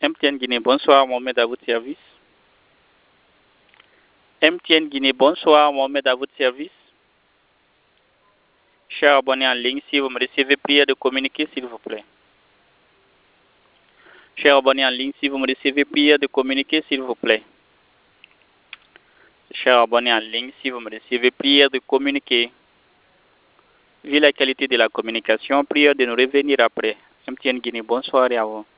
MTN Guinée, bonsoir, Mohamed à votre service. MTN Guinée, bonsoir, Mohamed à votre service. Cher abonné en ligne, si vous me recevez, prière de communiquer, s'il vous plaît. Cher abonné en ligne, si vous me recevez, prière de communiquer, s'il vous plaît. Cher abonné en ligne, si vous me recevez, prière de communiquer. Vu la qualité de la communication, prière de nous revenir après. MTN Guinée, bonsoir et à vous.